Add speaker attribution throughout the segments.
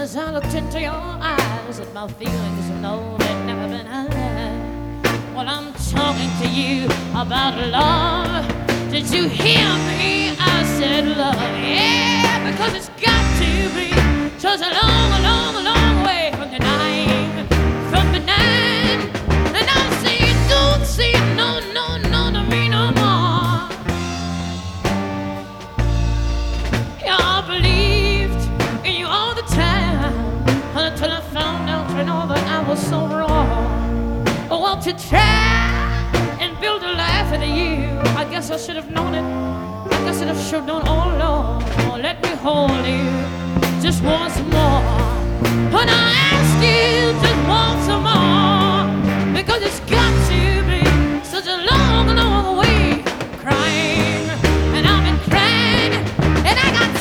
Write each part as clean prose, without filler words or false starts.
Speaker 1: as I looked into your eyes, that my feelings, no, they've never been high. Well, I'm talking to you about love. Did you hear me? I said love, yeah, because it's got to be such a long, long, long way from denying, from benign. And I say it, don't say it, no, no, no, to me no more. Yeah, I believed in you all the time until I found out, you know, that I was so wrong. Well, to try and build a life with you, I guess I should have known it. I guess I should have known all along. Oh, let me hold you just once more. And I ask you just once more, because it's got to be such a long, long way from crying. And I've been crying, and I got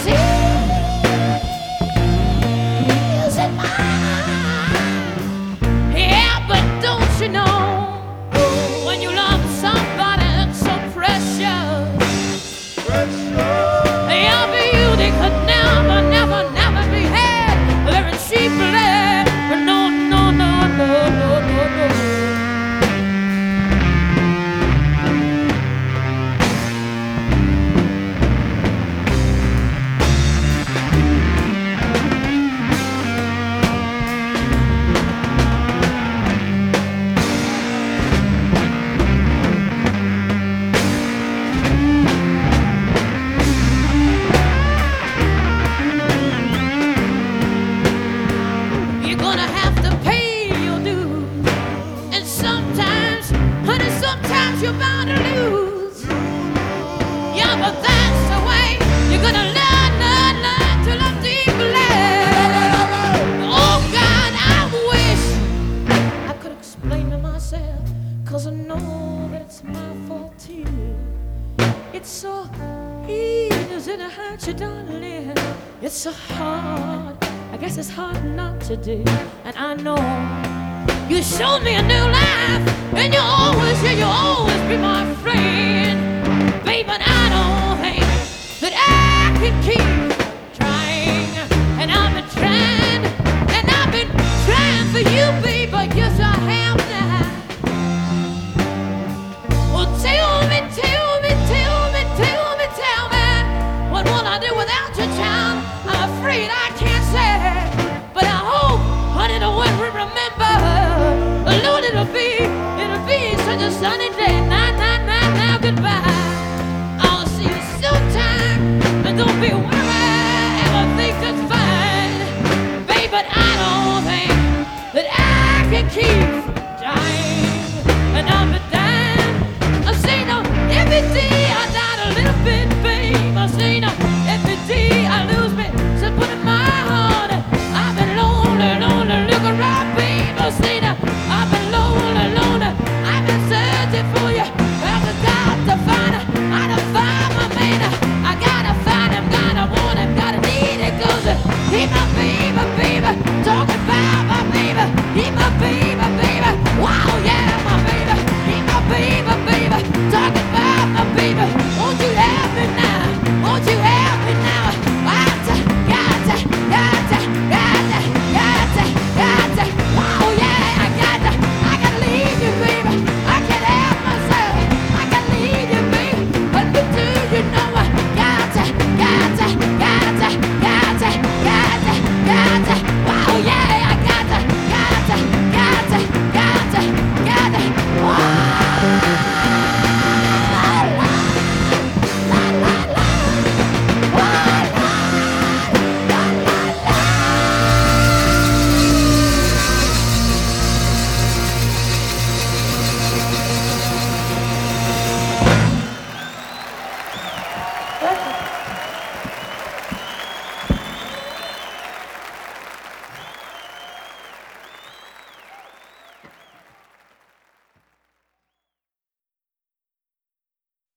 Speaker 1: tears in my eyes. Yeah, but don't you know, when you love somebody that's so precious, your beauty could never, never, never be had very cheaply. No, no, no, no, no, no, no. You're bound to lose. Yeah, but that's the way you're gonna learn to love deeply. Oh God, I wish I could explain to myself, 'cause I know that it's my fault too. It's so easy to hurt you, darling. It's so hard, I guess it's hard not to do. And I know you showed me a new life, and you'll always be my friend. Babe, but I don't think that I can keep